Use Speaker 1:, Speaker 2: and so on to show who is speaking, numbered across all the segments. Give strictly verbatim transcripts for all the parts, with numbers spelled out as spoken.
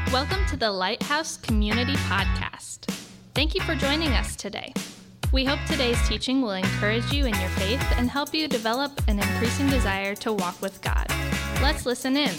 Speaker 1: Welcome to the Lighthouse Community Podcast. Thank you for joining us today. We hope today's teaching will encourage you in your faith and help you develop an increasing desire to walk with God. Let's listen in.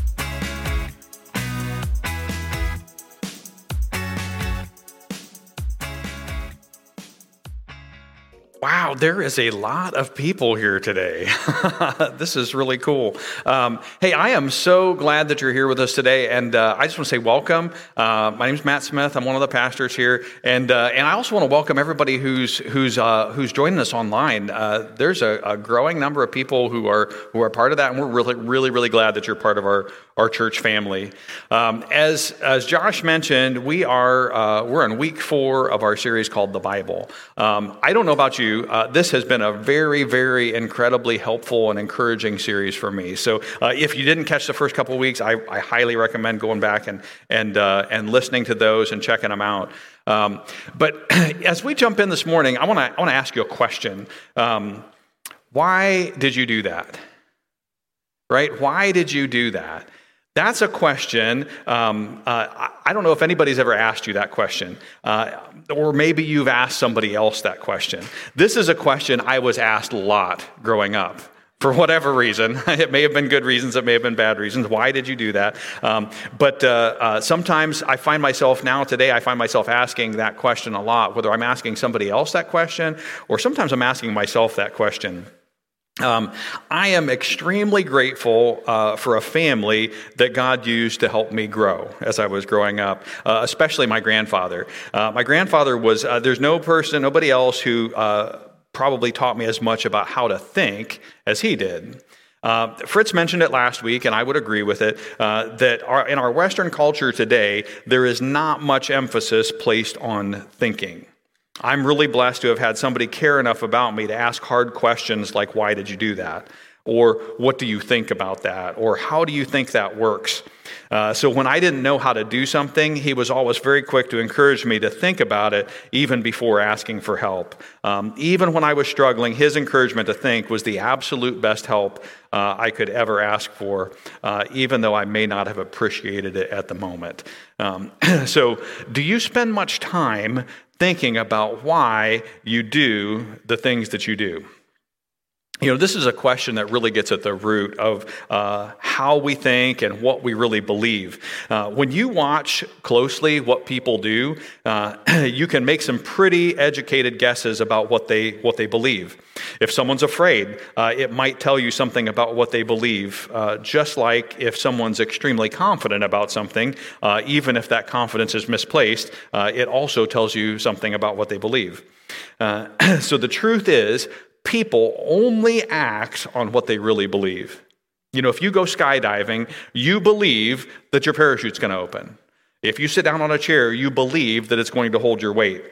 Speaker 2: Wow, there is a lot of people here today. This is really cool. Um, hey, I am so glad that you're here with us today, and uh, I just want to say welcome. Uh, my name is Matt Smith. I'm one of the pastors here, and uh, and I also want to welcome everybody who's who's uh, who's joining us online. Uh, there's a, a growing number of people who are who are part of that, and we're really really really glad that you're part of our our church family. Um, as as Josh mentioned, we are uh, we're in week four of our series called The Bible. Um, I don't know about you. Uh, this has been a very, very incredibly helpful and encouraging series for me. So uh, if you didn't catch the first couple of weeks, I, I highly recommend going back and and uh, and listening to those and checking them out. Um, but as we jump in this morning, I want to I want to ask you a question. Um, why did you do that? Right? Why did you do that? That's a question. Um, uh, I don't know if anybody's ever asked you that question, uh, or maybe you've asked somebody else that question. This is a question I was asked a lot growing up. For whatever reason, it may have been good reasons, it may have been bad reasons. Why did you do that? Um, but uh, uh, sometimes I find myself now today, I find myself asking that question a lot, whether I'm asking somebody else that question, or sometimes I'm asking myself that question. Um, I am extremely grateful uh, for a family that God used to help me grow as I was growing up, uh, especially my grandfather. Uh, my grandfather was, uh, there's no person, nobody else who uh, probably taught me as much about how to think as he did. Uh, Fritz mentioned it last week, and I would agree with it, uh, that our, in our Western culture today, there is not much emphasis placed on thinking. I'm really blessed to have had somebody care enough about me to ask hard questions like, why did you do that? Or what do you think about that? Or how do you think that works? Uh, so when I didn't know how to do something, he was always very quick to encourage me to think about it even before asking for help. Um, even when I was struggling, his encouragement to think was the absolute best help uh, I could ever ask for, uh, even though I may not have appreciated it at the moment. Um, so do you spend much time thinking about why you do the things that you do? You know, this is a question that really gets at the root of uh, how we think and what we really believe. Uh, when you watch closely what people do, uh, you can make some pretty educated guesses about what they what they believe. If someone's afraid, uh, it might tell you something about what they believe, uh, just like if someone's extremely confident about something, uh, even if that confidence is misplaced, uh, it also tells you something about what they believe. Uh, so the truth is, people only act on what they really believe. You know, if you go skydiving, you believe that your parachute's going to open. If you sit down on a chair, you believe that it's going to hold your weight.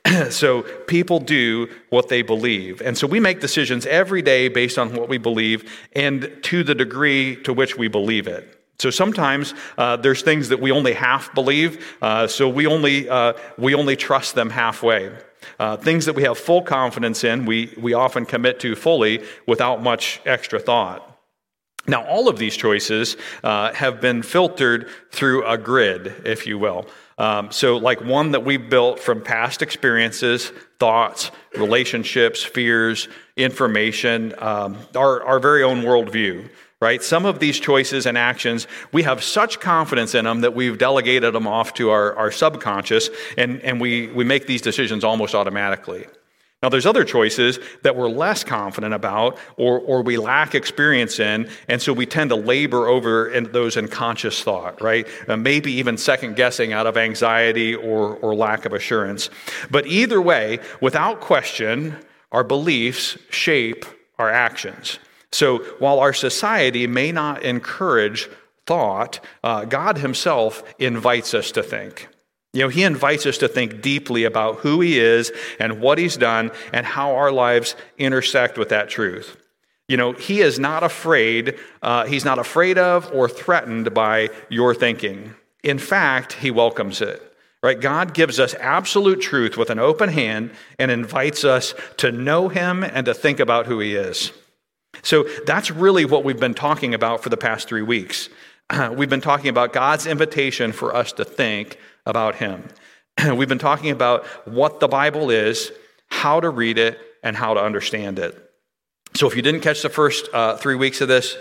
Speaker 2: So people do what they believe. And so we make decisions every day based on what we believe and to the degree to which we believe it. So sometimes uh, there's things that we only half believe, uh, so we only uh, we only trust them halfway. Uh, things that we have full confidence in, we, we often commit to fully without much extra thought. Now, all of these choices uh, have been filtered through a grid, if you will. Um, so like one that we've built from past experiences, thoughts, relationships, fears, information, um, our, our very own worldview. Right? Some of these choices and actions, we have such confidence in them that we've delegated them off to our, our subconscious, and, and we, we make these decisions almost automatically. Now, there's other choices that we're less confident about or, or we lack experience in, and so we tend to labor over in those in conscious thought, right? Uh, maybe even second guessing out of anxiety or, or lack of assurance. But either way, without question, our beliefs shape our actions. So while our society may not encourage thought, uh, God himself invites us to think. You know, he invites us to think deeply about who he is and what he's done and how our lives intersect with that truth. You know, he is not afraid, uh, he's not afraid of or threatened by your thinking. In fact, he welcomes it. Right? God gives us absolute truth with an open hand and invites us to know him and to think about who he is. So that's really what we've been talking about for the past three weeks. we've been talking about God's invitation for us to think about him. We've been talking about what the Bible is, how to read it, and how to understand it. So if you didn't catch the first uh, three weeks of this,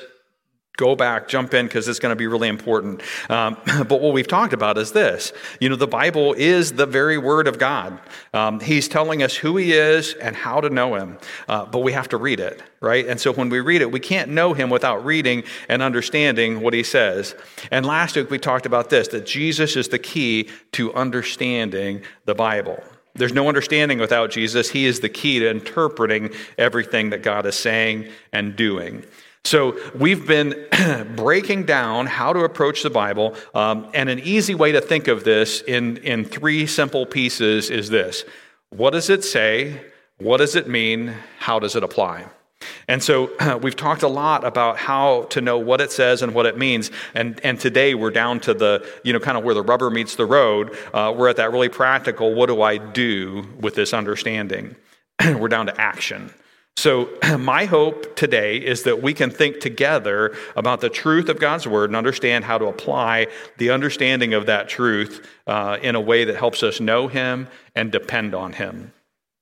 Speaker 2: go back, jump in, because it's going to be really important. Um, but what we've talked about is this. You know, the Bible is the very word of God. Um, he's telling us who he is and how to know him. Uh, but we have to read it, right? And so when we read it, we can't know him without reading and understanding what he says. And last week we talked about this, that Jesus is the key to understanding the Bible. There's no understanding without Jesus. He is the key to interpreting everything that God is saying and doing. So we've been breaking down how to approach the Bible, um, and an easy way to think of this in, in three simple pieces is this. What does it say? What does it mean? How does it apply? And so uh, we've talked a lot about how to know what it says and what it means, and, and today we're down to the, you know, kind of where the rubber meets the road. Uh, we're at that really practical, what do I do with this understanding? We're down to action. So my hope today is that we can think together about the truth of God's word and understand how to apply the understanding of that truth uh, in a way that helps us know him and depend on him.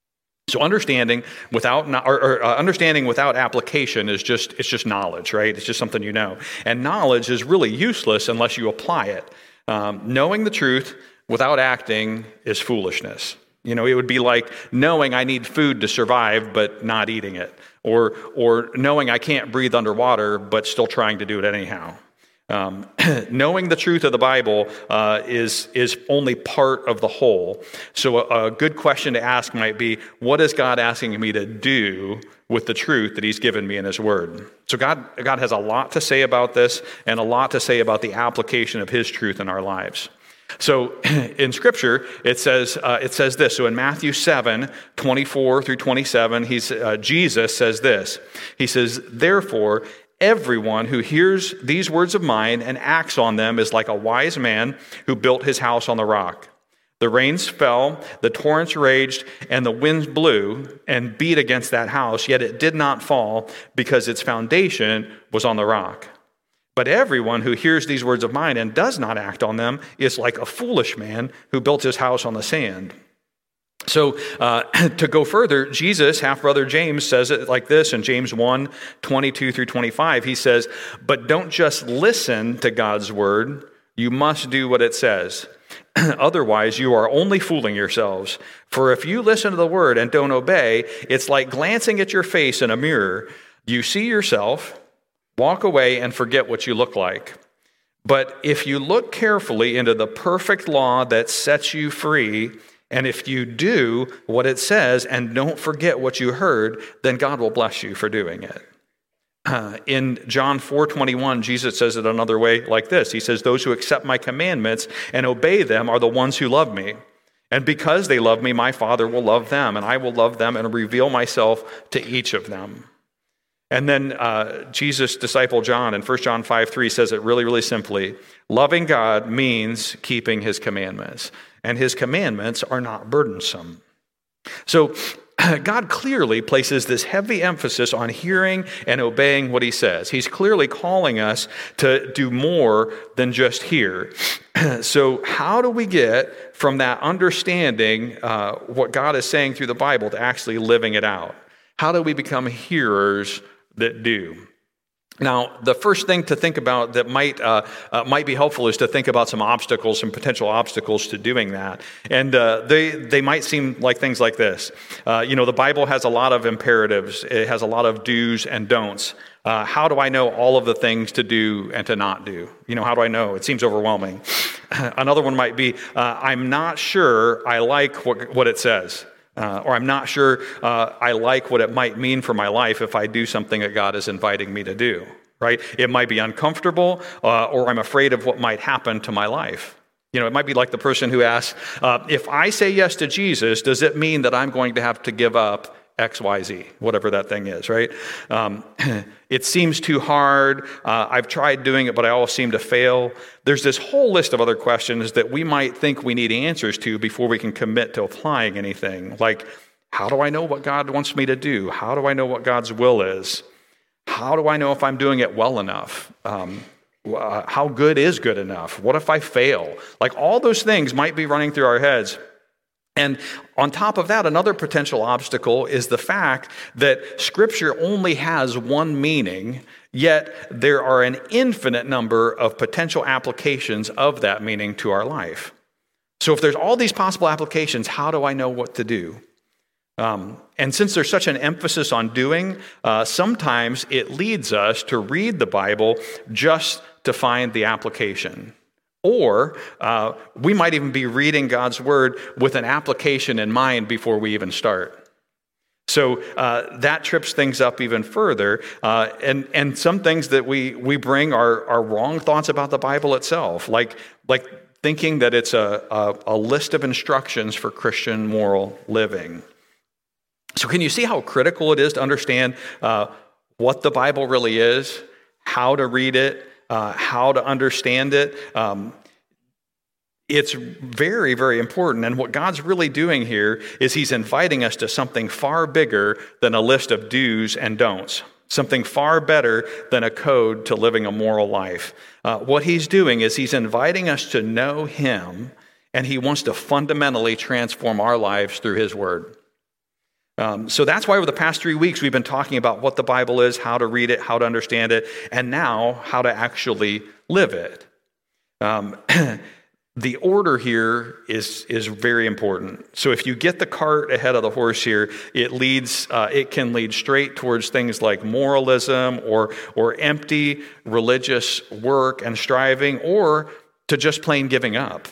Speaker 2: So understanding without or, or uh, understanding without application is just it's just knowledge, right? It's just something you know, and knowledge is really useless unless you apply it. Um, knowing the truth without acting is foolishness. You know, it would be like knowing I need food to survive, but not eating it. Or or knowing I can't breathe underwater, but still trying to do it anyhow. Um, knowing the truth of the Bible uh, is, is only part of the whole. So a, a good question to ask might be, what is God asking me to do with the truth that he's given me in his word? So God, God has a lot to say about this and a lot to say about the application of his truth in our lives. So in Scripture, it says uh, it says this. So in Matthew seven, twenty-four through twenty-seven, he's, uh, Jesus says this. He says, therefore, everyone who hears these words of mine and acts on them is like a wise man who built his house on the rock. The rains fell, the torrents raged, and the winds blew and beat against that house, yet it did not fall because its foundation was on the rock. But everyone who hears these words of mine and does not act on them is like a foolish man who built his house on the sand. So uh, to go further, Jesus, half-brother James, says it like this in James one, twenty-two through twenty-five. He says, but don't just listen to God's word, you must do what it says. Otherwise, you are only fooling yourselves. For if you listen to the word and don't obey, it's like glancing at your face in a mirror. You see yourself, walk away, and forget what you look like. But if you look carefully into the perfect law that sets you free, and if you do what it says and don't forget what you heard, then God will bless you for doing it. Uh, in John four twenty-one, Jesus says it another way like this. He says, those who accept my commandments and obey them are the ones who love me. And because they love me, my Father will love them, and I will love them and reveal myself to each of them. And then uh, Jesus' disciple John in First John five three says it really, really simply. Loving God means keeping his commandments, and his commandments are not burdensome. So God clearly places this heavy emphasis on hearing and obeying what he says. He's clearly calling us to do more than just hear. So how do we get from that understanding uh, what God is saying through the Bible to actually living it out? How do we become hearers that do? Now, the first thing to think about that might uh, uh, might be helpful is to think about some obstacles, some potential obstacles to doing that. And uh, they they might seem like things like this. Uh, you know, the Bible has a lot of imperatives. It has a lot of do's and don'ts. Uh, how do I know all of the things to do and to not do? You know, how do I know? It seems overwhelming. Another one might be, uh, I'm not sure I like what, what it says. Uh, or I'm not sure uh, I like what it might mean for my life if I do something that God is inviting me to do, right? It might be uncomfortable, uh, or I'm afraid of what might happen to my life. You know, it might be like the person who asks, uh, if I say yes to Jesus, does it mean that I'm going to have to give up X, Y, Z, whatever that thing is, right? Um, it seems too hard. Uh, I've tried doing it, but I always seem to fail. There's this whole list of other questions that we might think we need answers to before we can commit to applying anything. Like, how do I know what God wants me to do? How do I know what God's will is? How do I know if I'm doing it well enough? Um, Uh, how good is good enough? What if I fail? Like all those things might be running through our heads. And on top of that, another potential obstacle is the fact that Scripture only has one meaning, yet there are an infinite number of potential applications of that meaning to our life. So if there's all these possible applications, how do I know what to do? Um, and since there's such an emphasis on doing, uh, sometimes it leads us to read the Bible just to find the application. Or uh, we might even be reading God's word with an application in mind before we even start. So uh, that trips things up even further. Uh, and, and some things that we, we bring are, are wrong thoughts about the Bible itself, like, like thinking that it's a, a, a list of instructions for Christian moral living. So can you see how critical it is to understand uh, what the Bible really is, how to read it, Uh, how to understand it? Um, it's very, very important. And what God's really doing here is he's inviting us to something far bigger than a list of do's and don'ts, something far better than a code to living a moral life. Uh, what he's doing is he's inviting us to know him, and he wants to fundamentally transform our lives through his word. Um, so that's why over the past three weeks we've been talking about what the Bible is, how to read it, how to understand it, and now how to actually live it. Um, the order here is is very important. So if you get the cart ahead of the horse here, it leads uh, it can lead straight towards things like moralism or or empty religious work and striving, or to just plain giving up.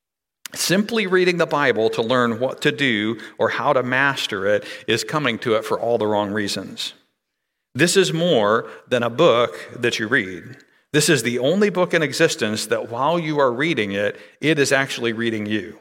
Speaker 2: Simply reading the Bible to learn what to do or how to master it is coming to it for all the wrong reasons. This is more than a book that you read. This is the only book in existence that while you are reading it, it is actually reading you.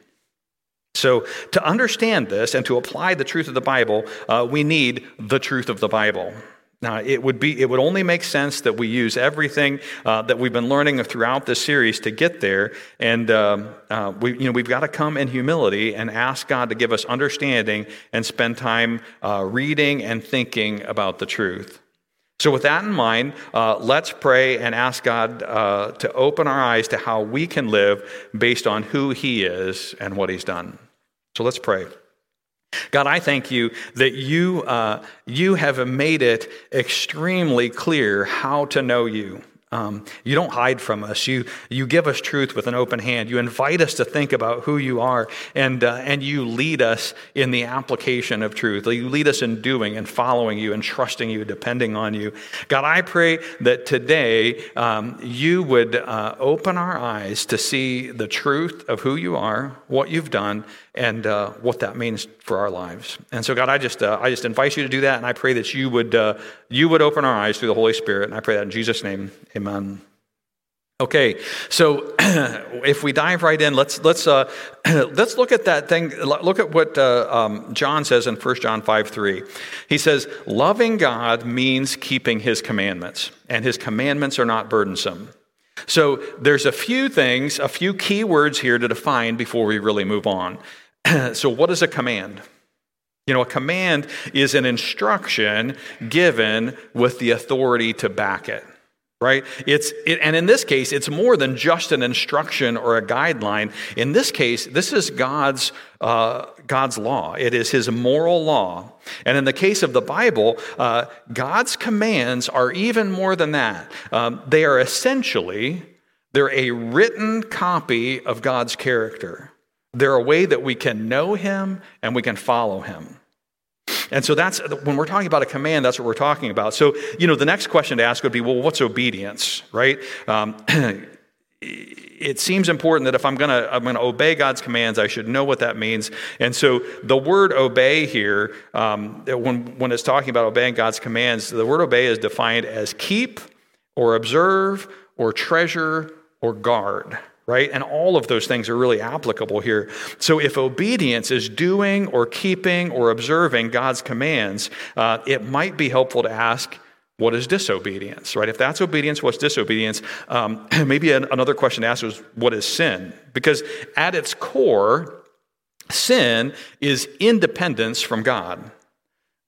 Speaker 2: So to understand this and to apply the truth of the Bible, uh, we need the truth of the Bible. Now, it would be it would only make sense that we use everything uh, that we've been learning throughout this series to get there, and um, uh, we you know we've got to come in humility and ask God to give us understanding and spend time uh, reading and thinking about the truth. So, with that in mind, uh, let's pray and ask God uh, to open our eyes to how we can live based on who He is and what He's done. So, let's pray. God, I thank you that you uh, you have made it extremely clear how to know you. Um, you don't hide from us. You you give us truth with an open hand. You invite us to think about who you are, and uh, and you lead us in the application of truth. You lead us in doing and following you and trusting you, depending on you. God, I pray that today um, you would uh, open our eyes to see the truth of who you are, what you've done, and uh, what that means for our lives. And so, God, I just uh, I just invite you to do that, and I pray that you would uh, you would open our eyes through the Holy Spirit, and I pray that in Jesus' name, amen. Okay, so if we dive right in, let's let's uh, let's look at that thing. Look at what uh, um, John says in First John five three. He says, "Loving God means keeping His commandments, and His commandments are not burdensome." So there's a few things, a few key words here to define before we really move on. So what is a command? You know, a command is an instruction given with the authority to back it, right? It's it, and in this case, it's more than just an instruction or a guideline. In this case, this is God's uh, God's law. It is His moral law. And in the case of the Bible, uh, God's commands are even more than that. Um, they are essentially, they're a written copy of God's character. They're a way that we can know Him and we can follow Him. And so that's, when we're talking about a command, that's what we're talking about. So, you know, the next question to ask would be, well, what's obedience, right? Um, it seems important that if I'm going to I'm going to obey God's commands, I should know what that means. And so the word obey here, um, when, when it's talking about obeying God's commands, the word obey is defined as keep or observe or treasure or guard. Right? And all of those things are really applicable here. So if obedience is doing or keeping or observing God's commands, uh, it might be helpful to ask, what is disobedience? Right? If that's obedience, what's disobedience? Um, maybe an, another question to ask is, what is sin? Because at its core, sin is independence from God.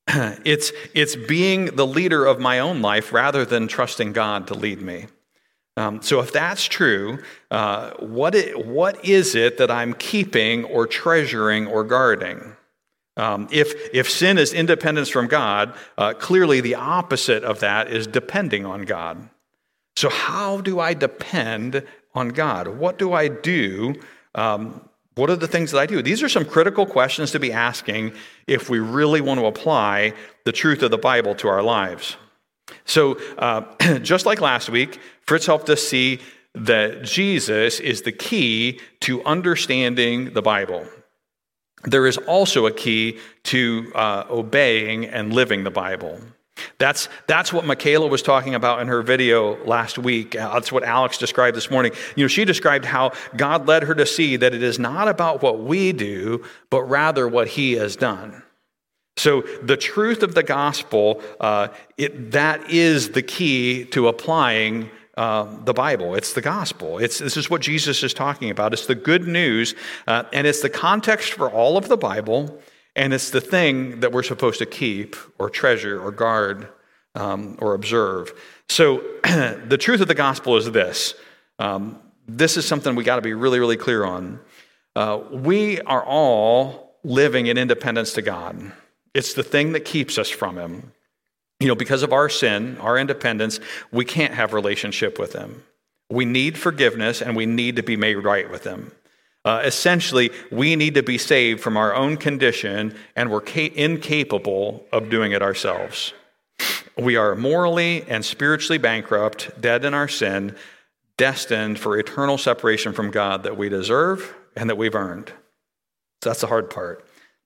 Speaker 2: It's, it's being the leader of my own life rather than trusting God to lead me. Um, so if that's true, uh, what it, what is it that I'm keeping or treasuring or guarding? Um, if if sin is independence from God, uh, clearly the opposite of that is depending on God. So how do I depend on God? What do I do? Um, what are the things that I do? These are some critical questions to be asking if we really want to apply the truth of the Bible to our lives. So uh, just like last week, Fritz helped us see that Jesus is the key to understanding the Bible. There is also a key to uh, obeying and living the Bible. That's that's what Michaela was talking about in her video last week. That's what Alex described this morning. You know, she described how God led her to see that it is not about what we do, but rather what He has done. So the truth of the gospel, uh, it, that is the key to applying uh, the Bible. It's the gospel. It's this is what Jesus is talking about. It's the good news, uh, and it's the context for all of the Bible. And it's the thing that we're supposed to keep or treasure or guard um, or observe. So the truth of the gospel is this. Um, this is something we got to be really, really clear on. Uh, we are all living in independence to God. It's the thing that keeps us from Him. You know, because of our sin, our independence, we can't have relationship with Him. We need forgiveness and we need to be made right with Him. Uh, essentially, we need to be saved from our own condition, and we're ca- incapable of doing it ourselves. We are morally and spiritually bankrupt, dead in our sin, destined for eternal separation from God that we deserve and that we've earned. So that's the hard part.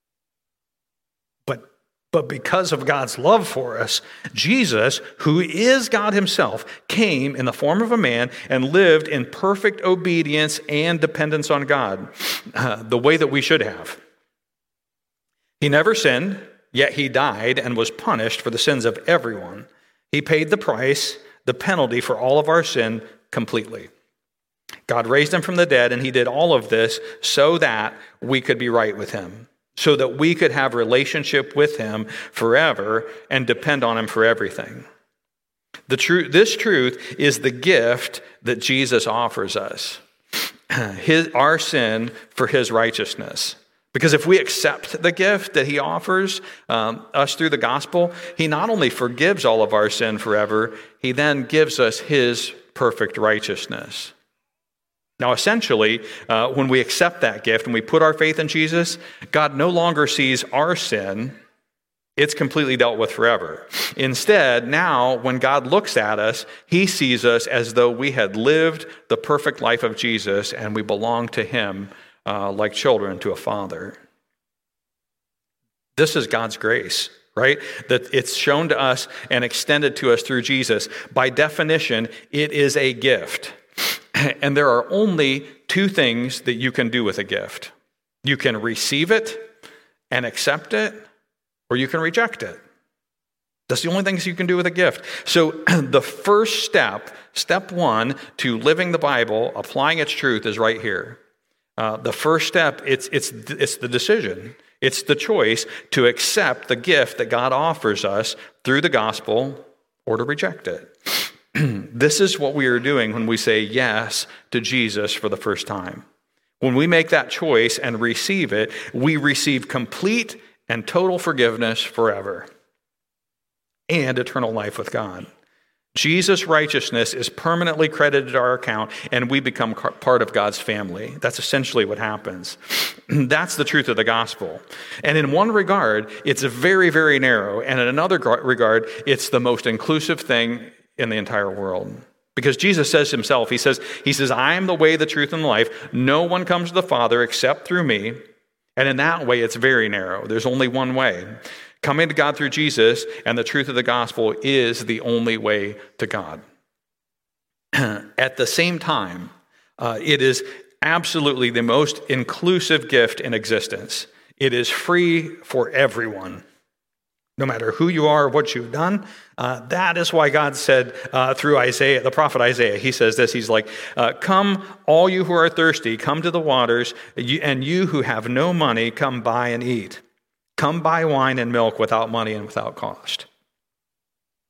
Speaker 2: But But because of God's love for us, Jesus, who is God Himself, came in the form of a man and lived in perfect obedience and dependence on God, uh, the way that we should have. He never sinned, yet He died and was punished for the sins of everyone. He paid the price, the penalty for all of our sin completely. God raised Him from the dead, and He did all of this so that we could be right with Him, so that we could have relationship with Him forever and depend on Him for everything. The truth, this truth is the gift that Jesus offers us, his, our sin for His righteousness. Because if we accept the gift that He offers um, us through the gospel, He not only forgives all of our sin forever, He then gives us His perfect righteousness. Now, essentially, uh, when we accept that gift and we put our faith in Jesus, God no longer sees our sin. It's completely dealt with forever. Instead, now, when God looks at us, He sees us as though we had lived the perfect life of Jesus and we belong to Him uh, like children to a father. This is God's grace, right? That it's shown to us and extended to us through Jesus. By definition, it is a gift. And there are only two things that you can do with a gift. You can receive it and accept it, or you can reject it. That's the only things you can do with a gift. So the first step, step one, to living the Bible, applying its truth, is right here. Uh, the first step, it's it's it's the decision. It's the choice to accept the gift that God offers us through the gospel, or to reject it. This is what we are doing when we say yes to Jesus for the first time. When we make that choice and receive it, we receive complete and total forgiveness forever and eternal life with God. Jesus' righteousness is permanently credited to our account, and we become part of God's family. That's essentially what happens. That's the truth of the gospel. And in one regard, it's very, very narrow, and in another regard, it's the most inclusive thing in the entire world. Because Jesus says Himself, He says, He says, I am the way, the truth, and the life. No one comes to the Father except through me. And in that way, it's very narrow. There's only one way. Coming to God through Jesus and the truth of the gospel is the only way to God. At the same time, uh, it is absolutely the most inclusive gift in existence. It is free for everyone. No matter who you are or what you've done, uh, that is why God said uh, through Isaiah, the prophet Isaiah, he says this, he's like, uh, come, all you who are thirsty, come to the waters, and you who have no money, come buy and eat. Come buy wine and milk without money and without cost.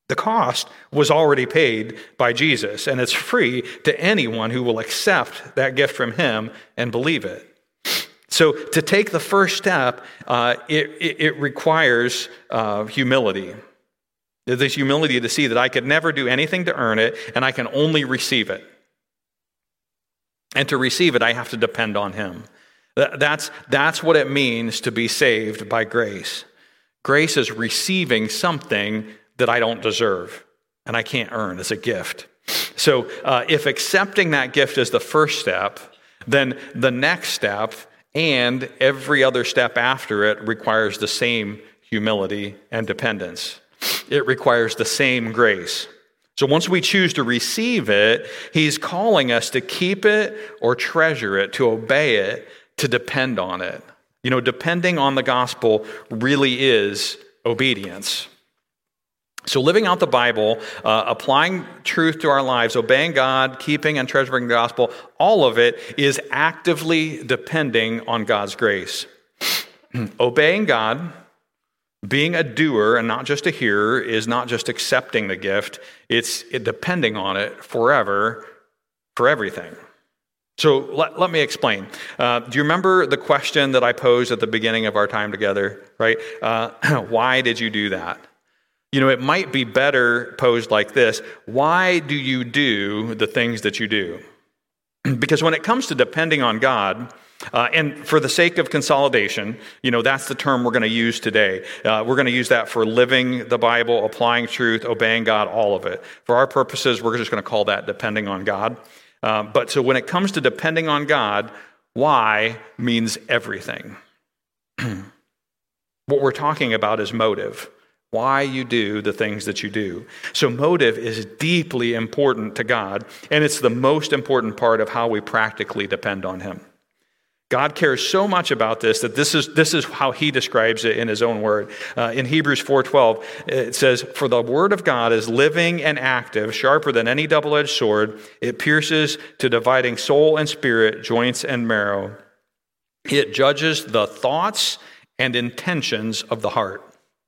Speaker 2: The cost was already paid by Jesus, and it's free to anyone who will accept that gift from him and believe it. So to take the first step, uh, it, it, it requires uh, humility. There's humility to see that I could never do anything to earn it, and I can only receive it. And to receive it, I have to depend on him. That's, that's what it means to be saved by grace. Grace is receiving something that I don't deserve and I can't earn as a gift. So uh, if accepting that gift is the first step, then the next step and every other step after it requires the same humility and dependence. It requires the same grace. So once we choose to receive it, he's calling us to keep it or treasure it, to obey it, to depend on it. You know, depending on the gospel really is obedience. So living out the Bible, uh, applying truth to our lives, obeying God, keeping and treasuring the gospel, all of it is actively depending on God's grace. Obeying God, being a doer and not just a hearer, is not just accepting the gift, it's it depending on it forever for everything. So let, let me explain. Uh, do you remember the question that I posed at the beginning of our time together, right? Uh, why did you do that? You know, it might be better posed like this. Why do you do the things that you do? Because when it comes to depending on God, uh, and for the sake of consolidation, you know, that's the term we're going to use today. Uh, we're going to use that for living the Bible, applying truth, obeying God, all of it. For our purposes, we're just going to call that depending on God. Uh, but so when it comes to depending on God, why means everything. What we're talking about is motive. Why you do the things that you do. So motive is deeply important to God, and it's the most important part of how we practically depend on him. God cares so much about this that this is this is how he describes it in his own word. Uh, in Hebrews four twelve, it says, "For the word of God is living and active, sharper than any double-edged sword. It pierces to dividing soul and spirit, joints and marrow. It judges the thoughts and intentions of the heart."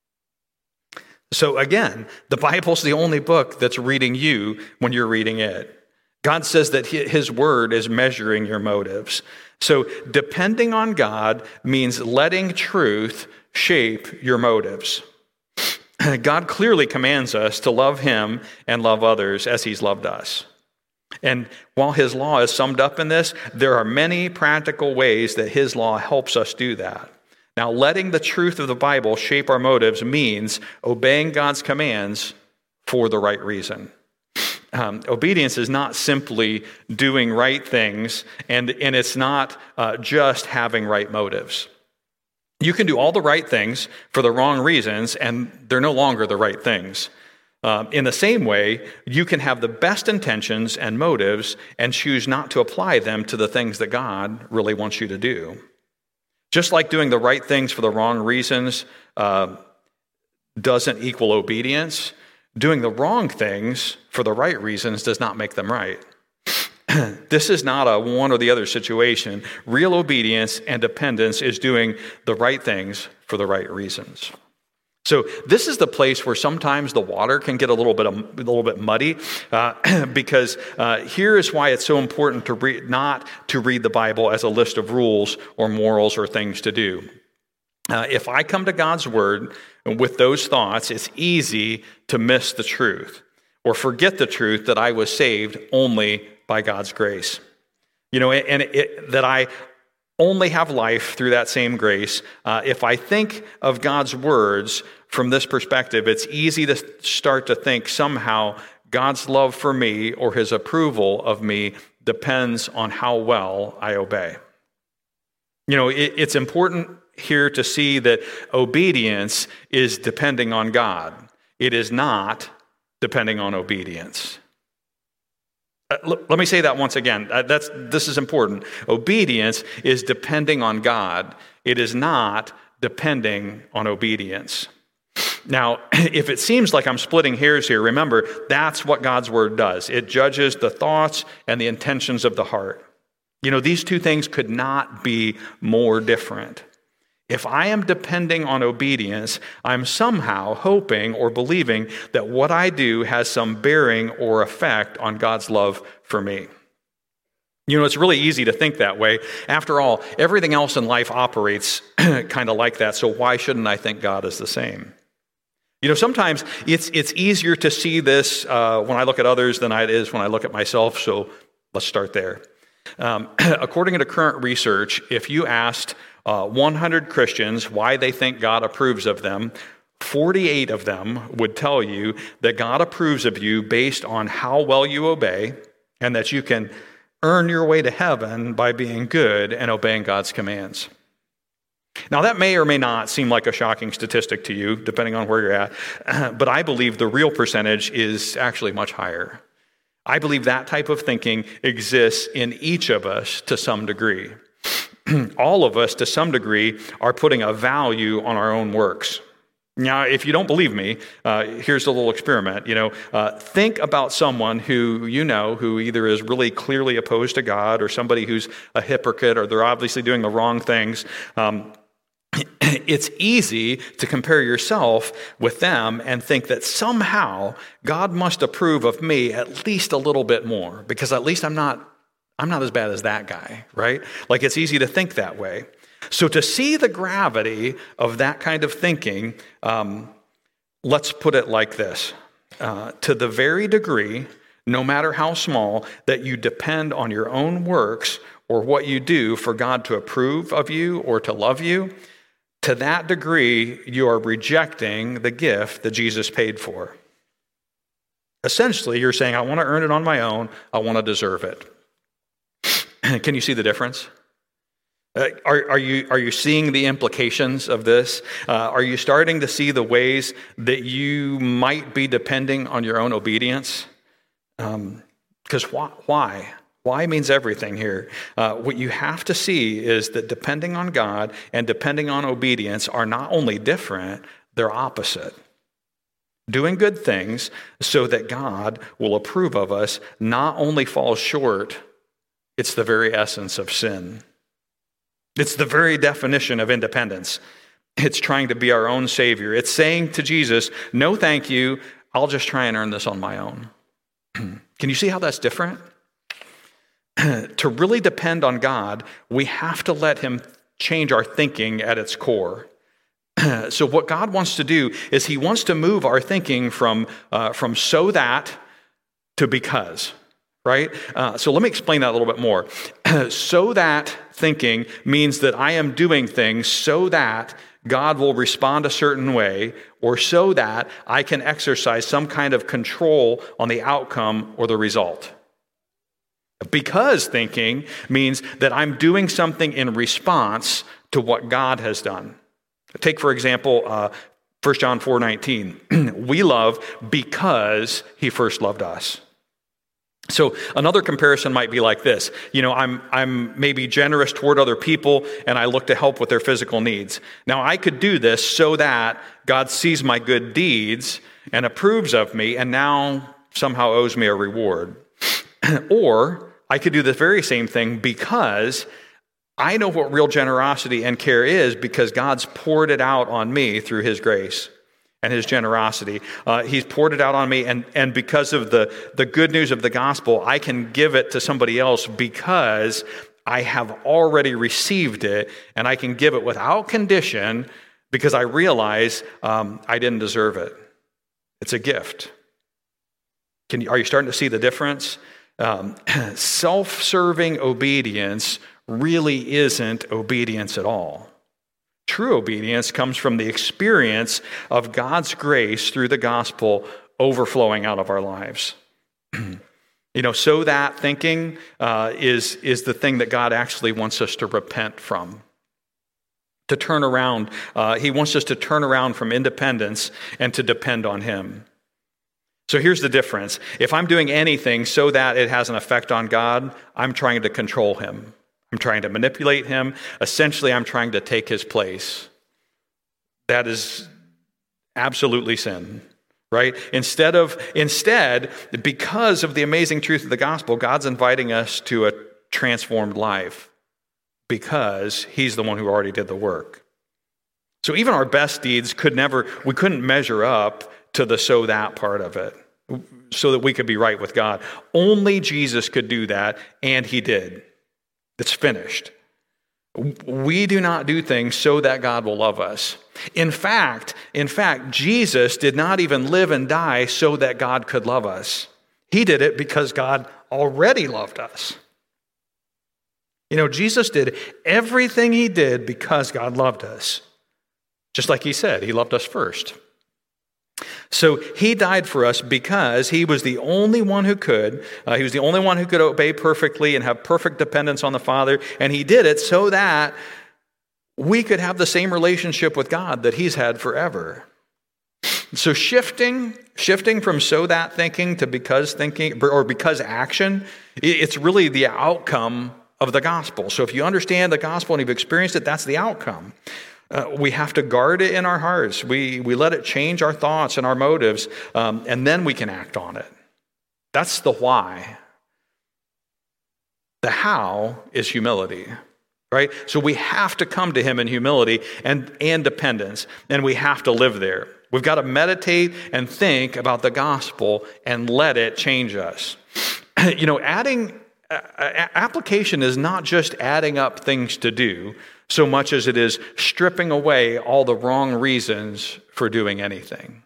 Speaker 2: So again, the Bible's the only book that's reading you when you're reading it. God says that his word is measuring your motives. So depending on God means letting truth shape your motives. God clearly commands us to love him and love others as he's loved us. And while his law is summed up in this, there are many practical ways that his law helps us do that. Now, letting the truth of the Bible shape our motives means obeying God's commands for the right reason. Um, obedience is not simply doing right things, and, and it's not uh, just having right motives. You can do all the right things for the wrong reasons, and they're no longer the right things. Uh, in the same way, you can have the best intentions and motives and choose not to apply them to the things that God really wants you to do. Just like doing the right things for the wrong reasons uh, doesn't equal obedience, doing the wrong things for the right reasons does not make them right. This is not a one or the other situation. Real obedience and dependence is doing the right things for the right reasons. So this is the place where sometimes the water can get a little bit of, a little bit muddy, uh, because uh, here is why it's so important to read, not to read the Bible as a list of rules or morals or things to do. Uh, if I come to God's word with those thoughts, it's easy to miss the truth or forget the truth that I was saved only by God's grace. You know, and it, that I only have life through that same grace. Uh, if I think of God's words from this perspective, it's easy to start to think somehow God's love for me or his approval of me depends on how well I obey. You know, it, it's important here to see that obedience is depending on God. It is not depending on obedience. Uh, l- let me say that once again. Uh, that's this is important. Obedience is depending on God. It is not depending on obedience. Now, if it seems like I'm splitting hairs here, remember, that's what God's word does. It judges the thoughts and the intentions of the heart. You know, these two things could not be more different. If I am depending on obedience, I'm somehow hoping or believing that what I do has some bearing or effect on God's love for me. You know, it's really easy to think that way. After all, everything else in life operates kind of like that, so why shouldn't I think God is the same? You know, sometimes it's it's easier to see this uh, when I look at others than it is when I look at myself, so let's start there. Um, according to current research, if you asked uh, one hundred Christians why they think God approves of them, forty-eight of them would tell you that God approves of you based on how well you obey and that you can earn your way to heaven by being good and obeying God's commands. Now, that may or may not seem like a shocking statistic to you, depending on where you're at, but I believe the real percentage is actually much higher. I believe that type of thinking exists in each of us to some degree. All of us, to some degree, are putting a value on our own works. Now, if you don't believe me, uh, here's a little experiment. You know, uh, think about someone who you know who either is really clearly opposed to God or somebody who's a hypocrite or they're obviously doing the wrong things. Um, it's easy to compare yourself with them and think that somehow God must approve of me at least a little bit more because at least I'm not, I'm not as bad as that guy, right? Like it's easy to think that way. So to see the gravity of that kind of thinking, um, let's put it like this. Uh, to the very degree, no matter how small, that you depend on your own works or what you do for God to approve of you or to love you, to that degree, you are rejecting the gift that Jesus paid for. Essentially, you're saying, I want to earn it on my own. I want to deserve it. Can you see the difference? Uh, are, are you are you seeing the implications of this? Uh, are you starting to see the ways that you might be depending on your own obedience? Um, because why? Why? Why means everything here. Uh, what you have to see is that depending on God and depending on obedience are not only different, they're opposite. Doing good things so that God will approve of us not only falls short, it's the very essence of sin. It's the very definition of independence. It's trying to be our own savior. It's saying to Jesus, no, thank you. I'll just try and earn this on my own. Can you see how that's different? To really depend on God, we have to let him change our thinking at its core. So what God wants to do is he wants to move our thinking from, uh, from so that to because. Right? Uh, so let me explain that a little bit more. So that thinking means that I am doing things so that God will respond a certain way or so that I can exercise some kind of control on the outcome or the result. Because thinking means that I'm doing something in response to what God has done. Take, for example, uh, First John four nineteen. We love because he first loved us. So another comparison might be like this. You know, I'm I'm maybe generous toward other people and I look to help with their physical needs. Now, I could do this so that God sees my good deeds and approves of me and now somehow owes me a reward. Or I could do the very same thing because I know what real generosity and care is because God's poured it out on me through his grace and his generosity. Uh, he's poured it out on me, and, and because of the, the good news of the gospel, I can give it to somebody else because I have already received it, and I can give it without condition because I realize um, I didn't deserve it. It's a gift. Can you, are you starting to see the difference? Um, self-serving obedience really isn't obedience at all. True obedience comes from the experience of God's grace through the gospel overflowing out of our lives. You know, so that thinking uh, is, is the thing that God actually wants us to repent from, to turn around. Uh, he wants us to turn around from independence and to depend on him. So here's the difference. If I'm doing anything so that it has an effect on God, I'm trying to control him. I'm trying to manipulate him. Essentially, I'm trying to take his place. That is absolutely sin, right? Instead of, instead, because of the amazing truth of the gospel, God's inviting us to a transformed life because he's the one who already did the work. So even our best deeds could never, we couldn't measure up to the so that part of it so that we could be right with God. Only Jesus could do that, and he did. It's finished. We do not do things so that God will love us. In fact, in fact, Jesus did not even live and die so that God could love us. He did it because God already loved us. You know, Jesus did everything he did because God loved us. Just like he said, he loved us first. So he died for us because he was the only one who could. Uh, he was the only one who could obey perfectly and have perfect dependence on the Father. And he did it so that we could have the same relationship with God that he's had forever. So shifting, shifting from so that thinking to because thinking or because action, it's really the outcome of the gospel. So if you understand the gospel and you've experienced it, that's the outcome. Uh, we have to guard it in our hearts. We we let it change our thoughts and our motives, um, and then we can act on it. That's the why. The how is humility, right? So we have to come to him in humility and, and dependence, and we have to live there. We've got to meditate and think about the gospel and let it change us. You know, adding uh, application is not just adding up things to do, so much as it is stripping away all the wrong reasons for doing anything.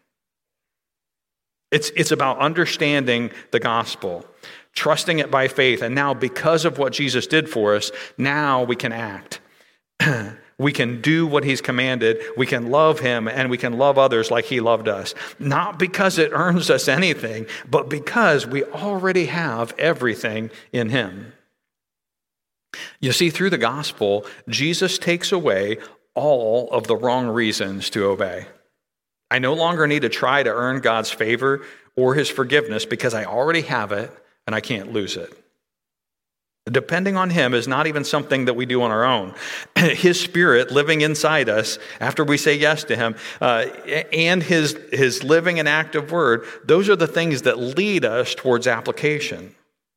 Speaker 2: It's, it's about understanding the gospel, trusting it by faith, and now because of what Jesus did for us, now we can act. We can do what he's commanded, we can love him, and we can love others like he loved us. Not because it earns us anything, but because we already have everything in him. You see, through the gospel, Jesus takes away all of the wrong reasons to obey. I no longer need to try to earn God's favor or his forgiveness because I already have it and I can't lose it. Depending on him is not even something that we do on our own. His Spirit living inside us after we say yes to him, uh, and his, his living and active word, those are the things that lead us towards application.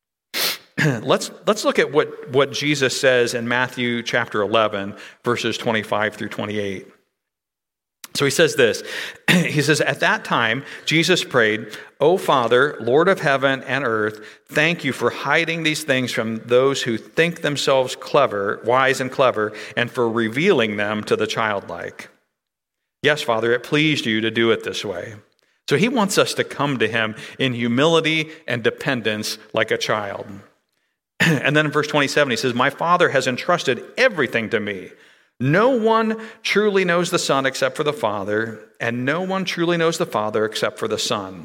Speaker 2: Let's let's look at what, what Jesus says in Matthew chapter eleven, verses twenty-five through twenty-eight. So he says this. He says, at that time, Jesus prayed, O Father, Lord of heaven and earth, thank you for hiding these things from those who think themselves clever, wise and clever, and for revealing them to the childlike. Yes, Father, it pleased you to do it this way. So he wants us to come to him in humility and dependence like a child. And then in verse twenty-seven, he says, my Father has entrusted everything to me. No one truly knows the Son except for the Father, and no one truly knows the Father except for the Son,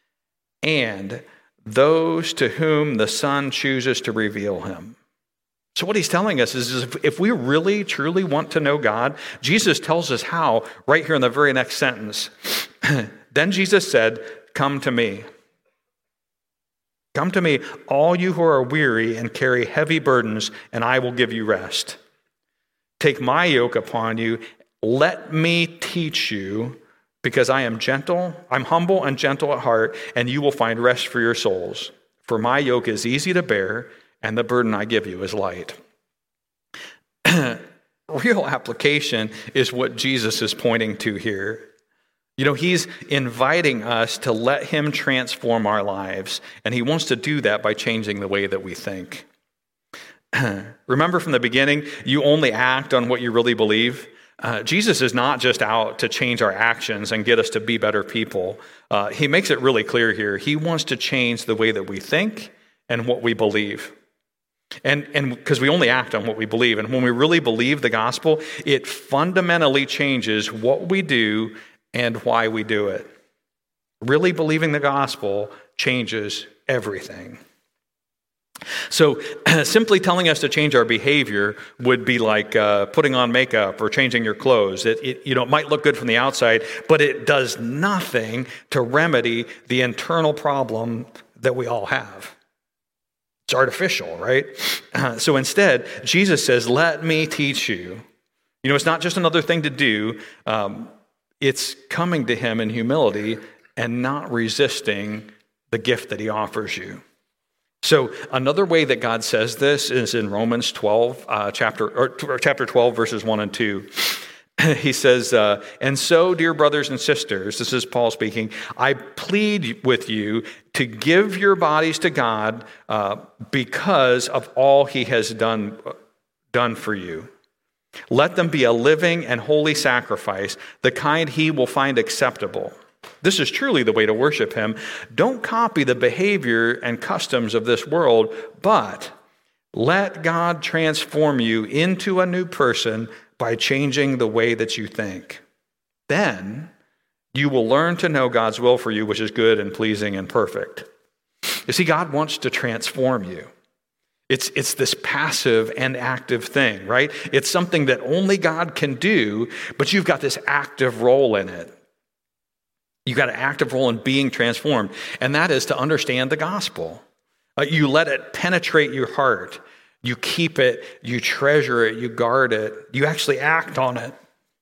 Speaker 2: and those to whom the Son chooses to reveal him. So what he's telling us is, is if, if we really, truly want to know God, Jesus tells us how right here in the very next sentence. Then Jesus said, come to me. Come to me, all you who are weary and carry heavy burdens, and I will give you rest. Take my yoke upon you. Let me teach you, because I am gentle, I'm humble and gentle at heart, and you will find rest for your souls. For my yoke is easy to bear, and the burden I give you is light. Real application is what Jesus is pointing to here. You know, he's inviting us to let him transform our lives, and he wants to do that by changing the way that we think. Remember from the beginning, you only act on what you really believe. Uh, Jesus is not just out to change our actions and get us to be better people. Uh, he makes it really clear here. He wants to change the way that we think and what we believe. And and because we only act on what we believe. And when we really believe the gospel, it fundamentally changes what we do and why we do it. Really believing the gospel changes everything. So simply telling us to change our behavior would be like uh, putting on makeup or changing your clothes. It, it, you know, it might look good from the outside, but it does nothing to remedy the internal problem that we all have. It's artificial, right? Uh, so instead, Jesus says, let me teach you. You know, it's not just another thing to do. Um, it's coming to him in humility and not resisting the gift that he offers you. So another way that God says this is in Romans twelve, uh, chapter or, or chapter twelve, verses one and two. he says, uh, and so, dear brothers and sisters, this is Paul speaking, I plead with you to give your bodies to God uh, because of all he has done, done for you. Let them be a living and holy sacrifice, the kind he will find acceptable. This is truly the way to worship him. Don't copy the behavior and customs of this world, but let God transform you into a new person by changing the way that you think. Then you will learn to know God's will for you, which is good and pleasing and perfect. You see, God wants to transform you. It's, it's this passive and active thing, right? It's something that only God can do, but you've got this active role in it. You've got an active role in being transformed, and that is to understand the gospel. Uh, you let it penetrate your heart. You keep it, you treasure it, you guard it. You actually act on it.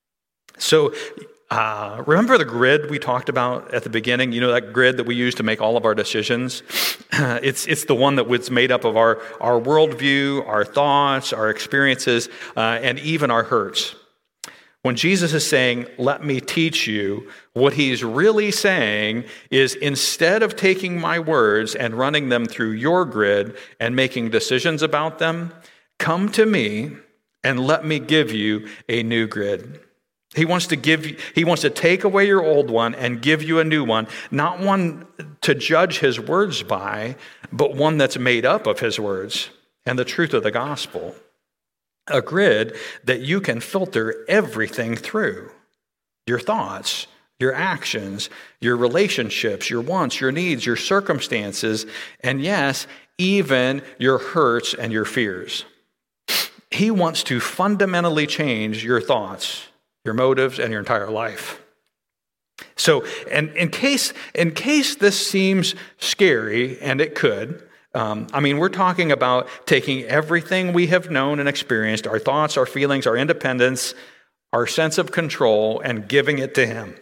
Speaker 2: So uh, remember the grid we talked about at the beginning? You know, that grid that we use to make all of our decisions? it's it's the one that was made up of our, our worldview, our thoughts, our experiences, uh, and even our hurts. When Jesus is saying, let me teach you, what he's really saying is instead of taking my words and running them through your grid and making decisions about them, come to me and let me give you a new grid. He wants to give you, he wants to take away your old one and give you a new one, not one to judge his words by, but one that's made up of his words and the truth of the gospel. A grid that you can filter everything through. Your thoughts, your actions, your relationships, your wants, your needs, your circumstances, and yes, even your hurts and your fears. He wants to fundamentally change your thoughts, your motives, and your entire life. So, and in case, in case this seems scary, and it could, Um, I mean, we're talking about taking everything we have known and experienced, our thoughts, our feelings, our independence, our sense of control, and giving it to him.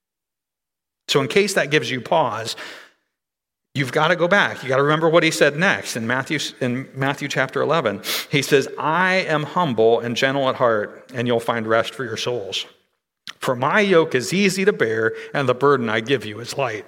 Speaker 2: So in case that gives you pause, you've got to go back. You got to remember what he said next in Matthew, in Matthew chapter eleven. He says, I am humble and gentle at heart, and you'll find rest for your souls. For my yoke is easy to bear, and the burden I give you is light.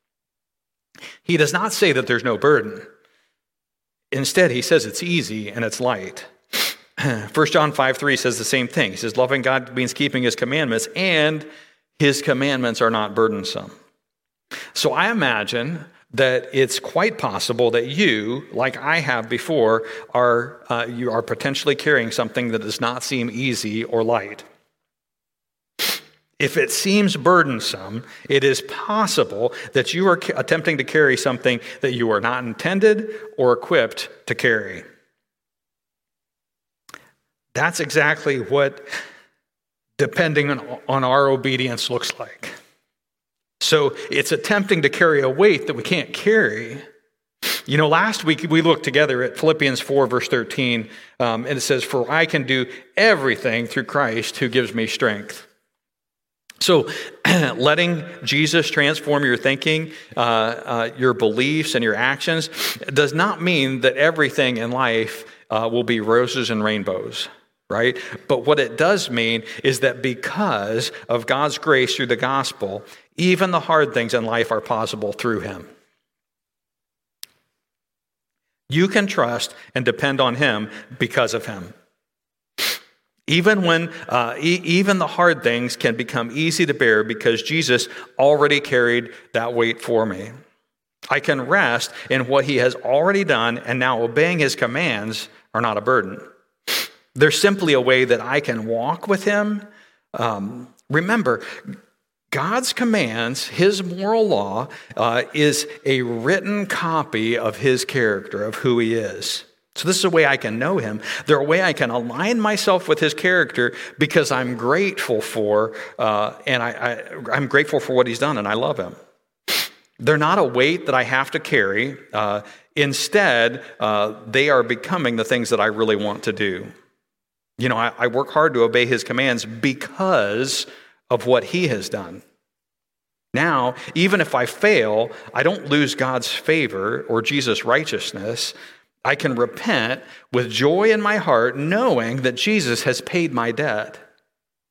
Speaker 2: He does not say that there's no burden. Instead, he says it's easy and it's light. First John five three says the same thing. He says, loving God means keeping his commandments, and his commandments are not burdensome. So I imagine that it's quite possible that you, like I have before, are uh, you are potentially carrying something that does not seem easy or light. If it seems burdensome, it is possible that you are attempting to carry something that you are not intended or equipped to carry. That's exactly what depending on, on our obedience looks like. So it's attempting to carry a weight that we can't carry. You know, last week we looked together at Philippians four, verse thirteen, um, and it says, for I can do everything through Christ who gives me strength. So letting Jesus transform your thinking, uh, uh, your beliefs, and your actions does not mean that everything in life uh, will be roses and rainbows, right? But what it does mean is that because of God's grace through the gospel, even the hard things in life are possible through him. You can trust and depend on him because of him. Even when, uh, e- even the hard things can become easy to bear because Jesus already carried that weight for me. I can rest in what he has already done, and now obeying his commands are not a burden. They're simply a way that I can walk with him. Um, remember, God's commands, his moral law, uh, is a written copy of his character, of who he is. So this is a way I can know him. They're a way I can align myself with his character because I'm grateful for, uh, and I, I, I'm grateful for what he's done, and I love him. They're not a weight that I have to carry. Uh, instead, uh, they are becoming the things that I really want to do. You know, I, I work hard to obey his commands because of what he has done. Now, even if I fail, I don't lose God's favor or Jesus' righteousness. I can repent with joy in my heart, knowing that Jesus has paid my debt.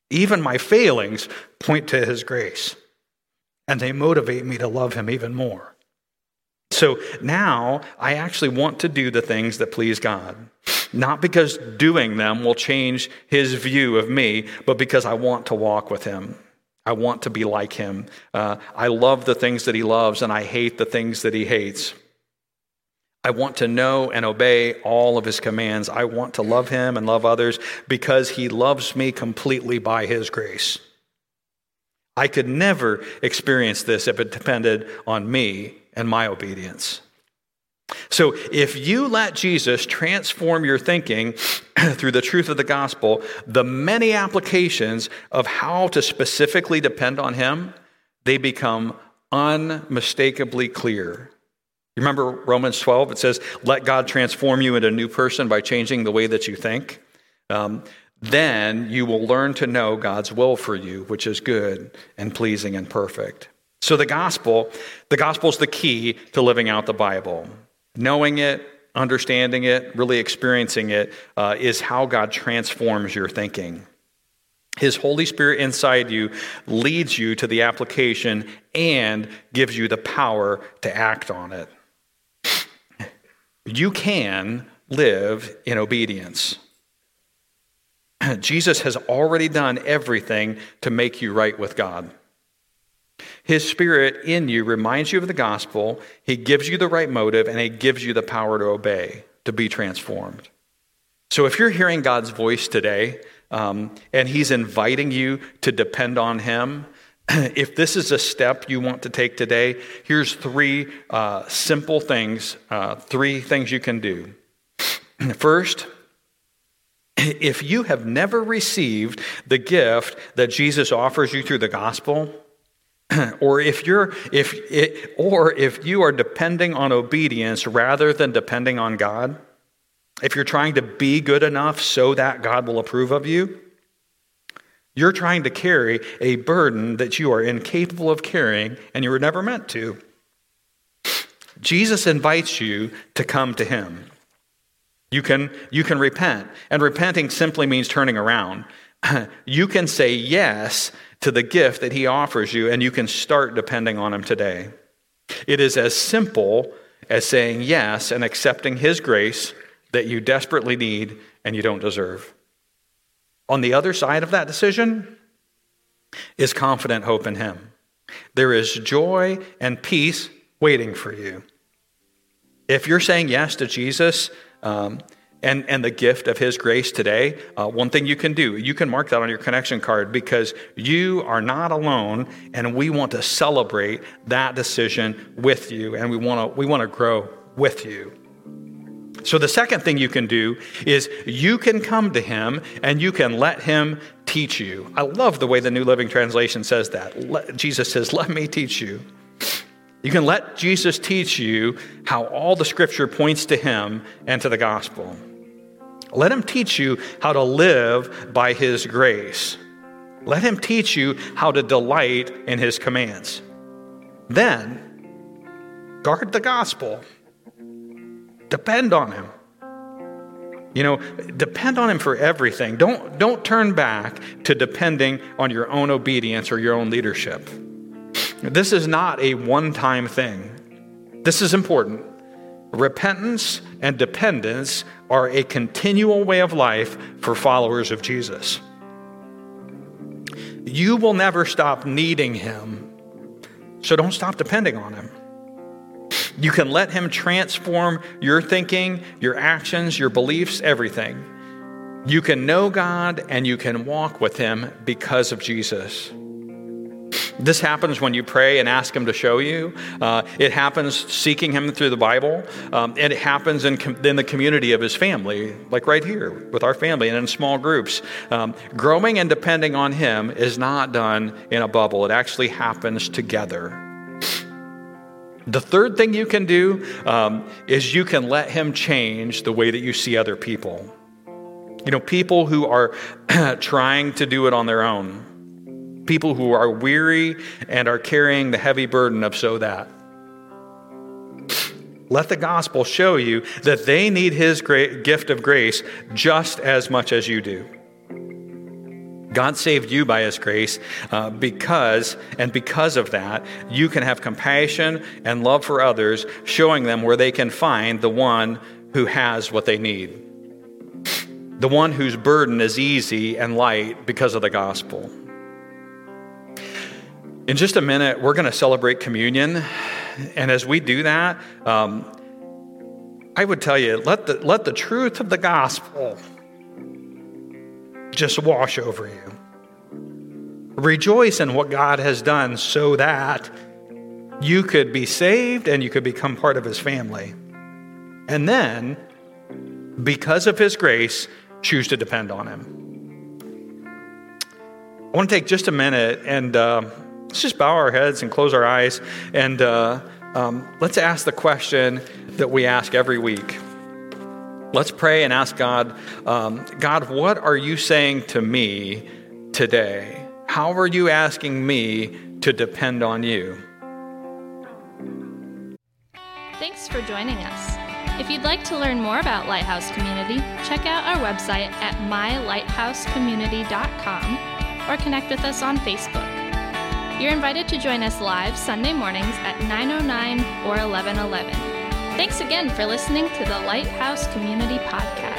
Speaker 2: Even my failings point to his grace, and they motivate me to love him even more. So now I actually want to do the things that please God, not because doing them will change his view of me, but because I want to walk with him. I want to be like him. Uh, I love the things that he loves, and I hate the things that he hates. I want to know and obey all of his commands. I want to love him and love others because he loves me completely by his grace. I could never experience this if it depended on me and my obedience. So if you let Jesus transform your thinking through the truth of the gospel, the many applications of how to specifically depend on him, they become unmistakably clear. You remember Romans twelve? It says, let God transform you into a new person by changing the way that you think. Um, then you will learn to know God's will for you, which is good and pleasing and perfect. So the gospel, the gospel is the key to living out the Bible. Knowing it, understanding it, really experiencing it uh, is how God transforms your thinking. His Holy Spirit inside you leads you to the application and gives you the power to act on it. You can live in obedience. Jesus has already done everything to make you right with God. His Spirit in you reminds you of the gospel. He gives you the right motive, and he gives you the power to obey, to be transformed. So if you're hearing God's voice today, um, and he's inviting you to depend on him, if this is a step you want to take today, here's three uh, simple things, uh, three things you can do. First, if you have never received the gift that Jesus offers you through the gospel, or if you're if it, or if you are depending on obedience rather than depending on God, if you're trying to be good enough so that God will approve of you, you're trying to carry a burden that you are incapable of carrying and you were never meant to. Jesus invites you to come to him. You can, you can repent, and repenting simply means turning around. You can say yes to the gift that he offers you, and you can start depending on him today. It is as simple as saying yes and accepting his grace that you desperately need and you don't deserve. On the other side of that decision is confident hope in him. There is joy and peace waiting for you. If you're saying yes to Jesus um, and, and the gift of his grace today, uh, one thing you can do, you can mark that on your connection card because you are not alone, and we want to celebrate that decision with you, and we want to we want to grow with you. So the second thing you can do is you can come to him and you can let him teach you. I love the way the New Living Translation says that. Let, Jesus says, let me teach you. You can let Jesus teach you how all the scripture points to him and to the gospel. Let him teach you how to live by his grace. Let him teach you how to delight in his commands. Then, guard the gospel. Depend on him. You know, depend on him for everything. Don't, don't turn back to depending on your own obedience or your own leadership. This is not a one-time thing. This is important. Repentance and dependence are a continual way of life for followers of Jesus. You will never stop needing him, so don't stop depending on him. You can let him transform your thinking, your actions, your beliefs, everything. You can know God and you can walk with him because of Jesus. This happens when you pray and ask him to show you. Uh, it happens seeking him through the Bible. Um, and it happens in, com- in the community of his family, like right here with our family and in small groups. Um, growing and depending on him is not done in a bubble. It actually happens together. The third thing you can do um, is you can let him change the way that you see other people. You know, people who are trying to do it on their own. People who are weary and are carrying the heavy burden of so that. Let the gospel show you that they need his great gift of grace just as much as you do. God saved you by his grace uh, because, and because of that, you can have compassion and love for others, showing them where they can find the one who has what they need. The one whose burden is easy and light because of the gospel. In just a minute, we're going to celebrate communion. And as we do that, um, I would tell you, let the, let the truth of the gospel just wash over you. Rejoice in what God has done so that you could be saved and you could become part of his family. And then, because of his grace, choose to depend on him. I want to take just a minute and uh, let's just bow our heads and close our eyes and uh, um, let's ask the question that we ask every week. Let's pray and ask God, um, God, what are you saying to me today? How are you asking me to depend on you?
Speaker 1: Thanks for joining us. If you'd like to learn more about Lighthouse Community, check out our website at my lighthouse community dot com or connect with us on Facebook. You're invited to join us live Sunday mornings at nine oh nine or eleven eleven. Thanks again for listening to the Lighthouse Community Podcast.